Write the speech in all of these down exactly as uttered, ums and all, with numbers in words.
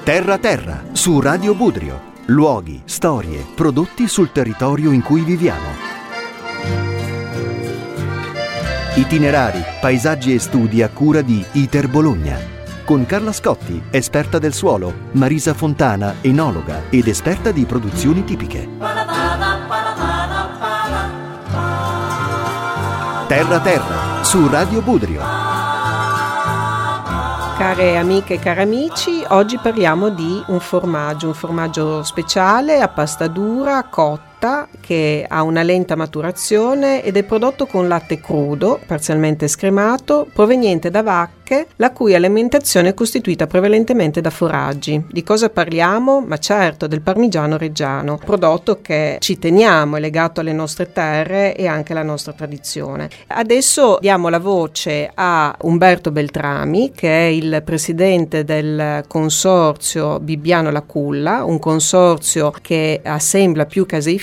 Terra Terra, su Radio Budrio. Luoghi, storie, prodotti sul territorio in cui viviamo. Itinerari, paesaggi e studi a cura di ITER Bologna. Con Carla Scotti, esperta del suolo, Marisa Fontana, enologa ed esperta di produzioni tipiche. Terra Terra, su Radio Budrio. Care amiche e cari amici, oggi parliamo di un formaggio, un formaggio speciale a pasta dura, cotta, che ha una lenta maturazione ed è prodotto con latte crudo, parzialmente scremato, proveniente da vacche, la cui alimentazione è costituita prevalentemente da foraggi. Di cosa parliamo? Ma certo, del parmigiano reggiano, prodotto che ci teniamo, è legato alle nostre terre e anche alla nostra tradizione. Adesso diamo la voce a Umberto Beltrami, che è il presidente del consorzio Bibbiano La Culla, un consorzio che assembla più caseifici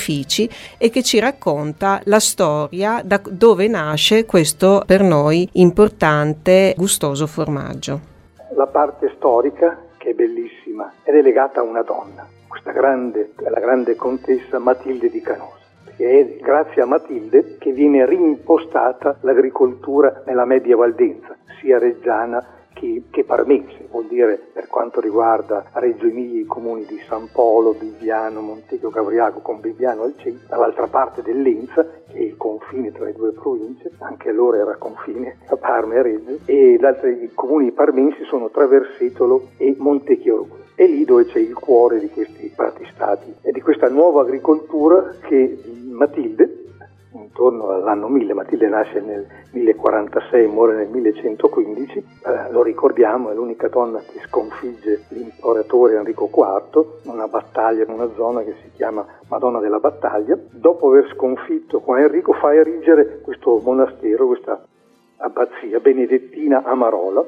e che ci racconta la storia da dove nasce questo per noi importante gustoso formaggio. La parte storica, che è bellissima, ed è legata a una donna, questa grande, la grande contessa Matilde di Canosa. È grazie a Matilde che viene reimpostata l'agricoltura nella Media Valdenza, sia reggiana che, che parmense, vuol dire per quanto riguarda Reggio Emilia i comuni di San Polo, Bibbiano, Montecchio Cavriago con Bibbiano al centro, dall'altra parte dell'Enza, che è il confine tra le due province, anche allora era confine tra Parma e Reggio, e gli altri comuni parmensi sono Traversetolo e Montecchio. È lì dove c'è il cuore di questi prati-stati e di questa nuova agricoltura che Matilde, intorno all'anno mille, Matilde nasce nel mille quarantasei e muore nel millecentoquindici, eh, lo ricordiamo, è l'unica donna che sconfigge l'imperatore Enrico quarto in una battaglia in una zona che si chiama Madonna della Battaglia. Dopo aver sconfitto con Enrico fa erigere questo monastero, questa abbazia benedettina a Marola,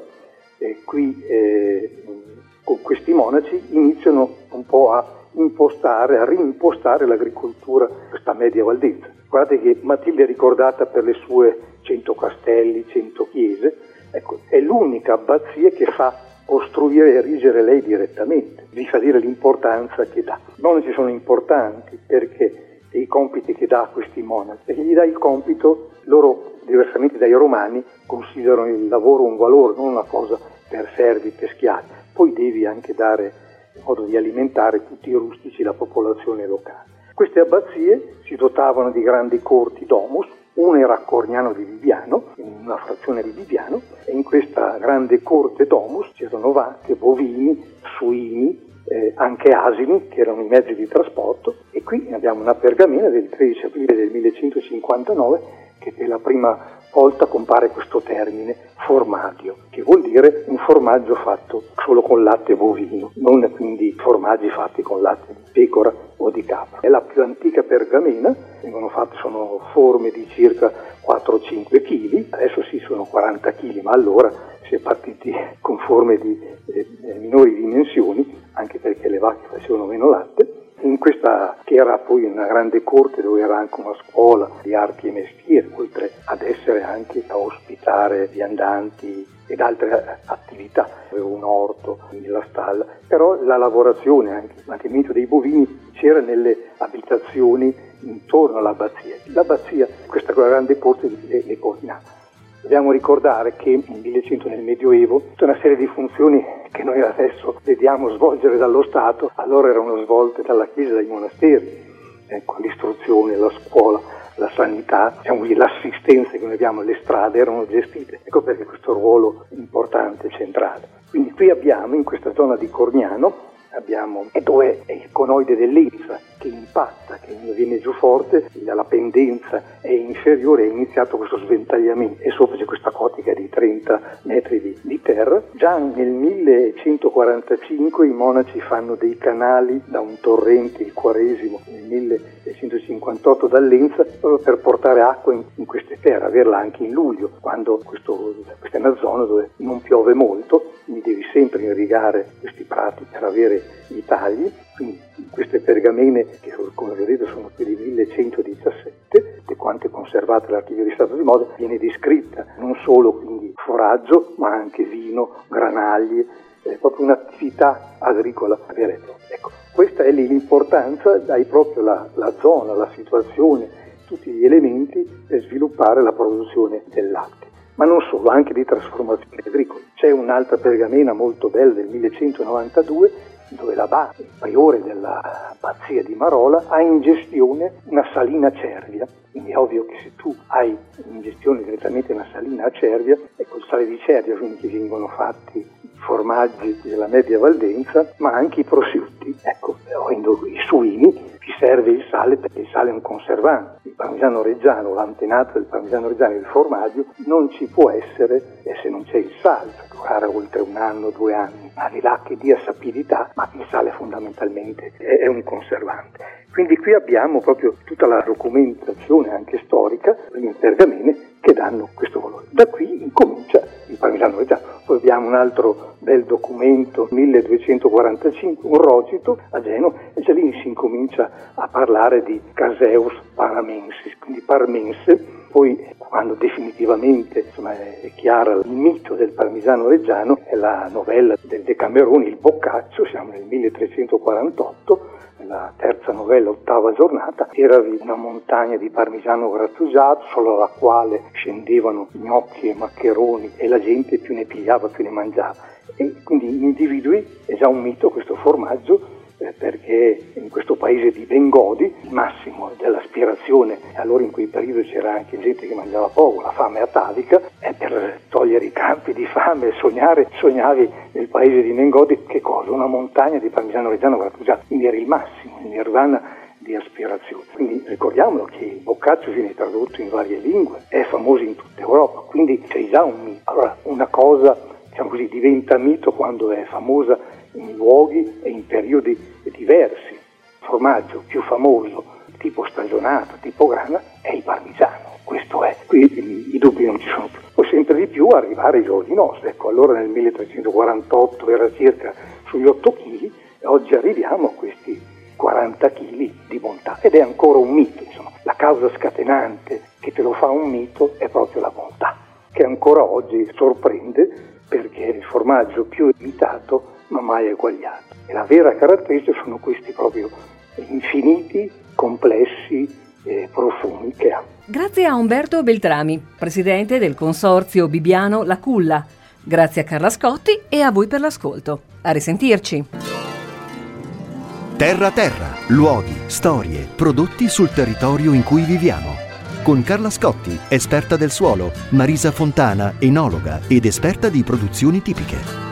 e qui eh, con questi monaci iniziano un po' a impostare, a reimpostare l'agricoltura, questa Media Valdenza. Guardate che Matilde è ricordata per le sue cento castelli, cento chiese, ecco, è l'unica abbazia che fa costruire e erigere lei direttamente, vi fa dire l'importanza che dà. I monaci sono importanti perché i compiti che dà a questi monaci, perché gli dà il compito, loro diversamente dai romani considerano il lavoro un valore, non una cosa per servi, per schiavi, poi devi anche dare in modo di alimentare tutti i rustici, la popolazione locale. Queste abbazie si dotavano di grandi corti domus, una era a Corgnano di Bibbiano, una frazione di Bibbiano, e in questa grande corte domus c'erano vacche, bovini, suini, eh, anche asini, che erano i mezzi di trasporto, e qui abbiamo una pergamena del tredici aprile del millecentocinquantanove che per la prima volta compare questo termine formaggio, che vuol dire un formaggio fatto solo con latte bovino, non quindi formaggi fatti con latte di pecora o di capra. È la più antica pergamena, vengono fatte, sono forme di circa quattro cinque chili, adesso sì sono quaranta chili, ma allora si è partiti con forme di eh, minori dimensioni, anche perché le vacche facevano meno latte. In questa, che era poi una grande corte dove era anche una scuola di arti e mestieri, oltre ad essere anche a ospitare viandanti ed altre attività, aveva un orto nella stalla, però la lavorazione, anche il mantenimento dei bovini c'era nelle abitazioni intorno all'abbazia. L'abbazia, questa grande corte, le, le coordinava. Dobbiamo ricordare che nel millecento, nel Medioevo, tutta una serie di funzioni che noi adesso vediamo svolgere dallo Stato, allora erano svolte dalla Chiesa e dai monasteri, ecco, l'istruzione, la scuola, la sanità, diciamo, l'assistenza che noi abbiamo alle strade erano gestite. Ecco perché questo ruolo importante, centrale. Quindi qui abbiamo, in questa zona di Corgnano, abbiamo, e dove è il conoide dell'Enza che impatta, che viene giù forte, la pendenza è inferiore, è iniziato questo sventagliamento e sopra c'è questa cotica di trenta metri di, di terra. Già nel millecentoquarantacinque i monaci fanno dei canali da un torrente, il Quaresimo, nel millecentocinquantotto dall'Enza, proprio per portare acqua in, in queste terre, averla anche in luglio, quando questo, questa è una zona dove non piove molto, quindi devi sempre irrigare questi prati per avere i tagli. Quindi queste pergamene, che come vedete sono più di millecentodiciassette, di quante conservate all'Archivio di Stato di Modena, viene descritta non solo quindi foraggio, ma anche vino, granaglie, è proprio un'attività agricola vera e propria. Ecco, questa è l'importanza, dai proprio la, la zona, la situazione, tutti gli elementi per sviluppare la produzione del latte. Ma non solo, anche di trasformazione agricola. C'è un'altra pergamena molto bella del millecentonovantadue, dove l'abate, il priore dell'abbazia di Marola, ha in gestione una salina cervia. Quindi è ovvio che se tu hai in gestione direttamente una salina a cervia, è col sale di cervia quindi che vengono fatti i formaggi della media valdenza, ma anche i prosciutti. Ecco, avendo i suini, ti serve il sale perché il sale è un conservante. Il parmigiano reggiano, l'antenato del parmigiano reggiano, il formaggio, non ci può essere e se non c'è il sale, cioè durare oltre un anno, due anni, al di là che dia sapidità, ma il sale fondamentalmente è, è un conservante. Quindi qui abbiamo proprio tutta la documentazione anche storica, in pergamene, che danno questo valore. Da qui incomincia il parmigiano reggiano. Poi abbiamo un altro bel documento, milleduecentoquarantacinque, un rogito a Genova, e già lì si incomincia a parlare di Caseus paramensis, quindi parmense. Poi quando definitivamente insomma, è chiara il mito del parmigiano reggiano è la novella del Decamerone, il Boccaccio, siamo nel milletrecentoquarantotto, nella terza novella, ottava giornata, era una montagna di parmigiano grattugiato, solo alla quale scendevano gnocchi e maccheroni e la gente più ne pigliava più ne mangiava. E quindi individui, è già un mito questo formaggio, eh, perché in questo paese di Bengodi, il massimo dell'aspirazione, e allora in quei periodi c'era anche gente che mangiava poco, la fame atavica, e per togliere i campi di fame, sognare, sognavi nel paese di Bengodi che cosa? Una montagna di parmigiano reggiano grattugiato, quindi era il massimo, il nirvana di aspirazione. Quindi ricordiamolo che il Boccaccio viene tradotto in varie lingue, è famoso in tutta Europa, quindi c'è già un mito. Allora una cosa, diciamo così, diventa mito quando è famosa in luoghi e in periodi diversi. Il formaggio più famoso, tipo stagionato, tipo grana, è il parmigiano. Questo è, qui i, i dubbi non ci sono più. Poi sempre di più arrivare ai giorni nostri. Ecco, allora nel milletrecentoquarantotto era circa sugli otto chili e oggi arriviamo a questi quaranta chili di bontà. Ed è ancora un mito, insomma. La causa scatenante che te lo fa un mito è proprio la bontà, che ancora oggi sorprende perché è il formaggio più imitato ma mai eguagliato. E la vera caratteristica sono questi proprio infiniti, complessi e profumi che ha. Grazie a Umberto Beltrami, presidente del consorzio Bibbiano La Culla. Grazie a Carla Scotti e a voi per l'ascolto. A risentirci. Terra Terra, luoghi, storie, prodotti sul territorio in cui viviamo. Con Carla Scotti, esperta del suolo, Marisa Fontana, enologa ed esperta di produzioni tipiche.